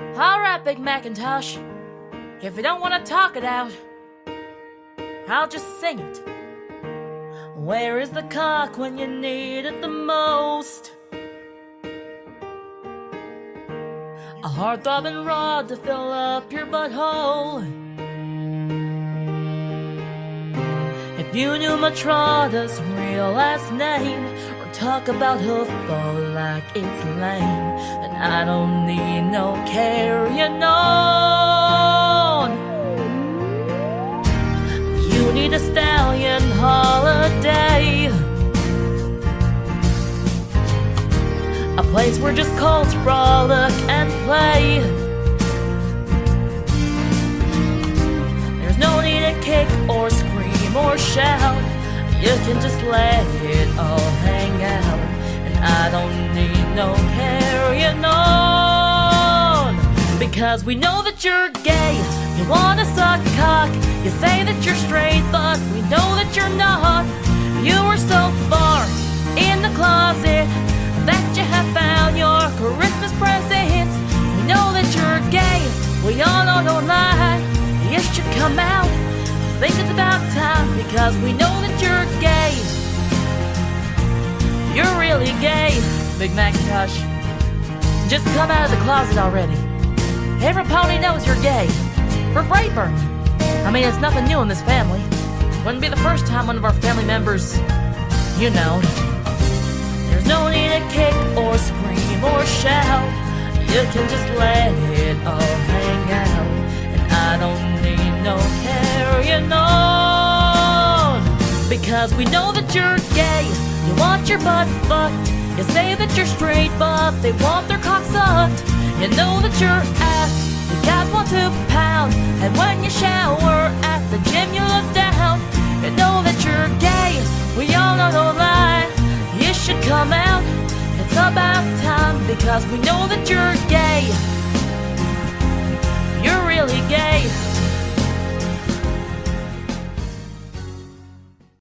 Alright, Big Macintosh. If you don't want to talk it out, I'll just sing it. Where is the cock when you need it the most? A heart-throbbing rod to fill up your butthole. If you knew Matrada's real last name, or talk about hoofball like it's lame, then I don't need no carrying on. You need a stallion holiday, a place where just colts frolic and play. There's no need to kick or scream or shout. You can just let it all hang out, and I don't need no carrying on. Because we know that you're gay, you wanna suck cock. You say that you're straight, but we know that you're not. You are so far in the closet that you have found your Christmas presents. We know that you're gay, we all know, don't lie. You should come out, I think it's about time. Because we know that you're gay, you're really gay. Big Macintosh, just come out of the closet already. Every pony knows you're gay. For Brightburn, I mean, it's nothing new in this family. Wouldn't be the first time one of our family members, you know. There's no need to kick or scream or shout. You can just let it all hang out, and I don't need no carrying on. Because we know that you're gay, you want your butt fucked. You say that you're straight, but they want their cock sucked. You know that your ass, the guys want to pound, and when you shower at the gym you look down. You know that you're gay, we all know, don't lie. You should come out, it's about time. Because we know that you're gay,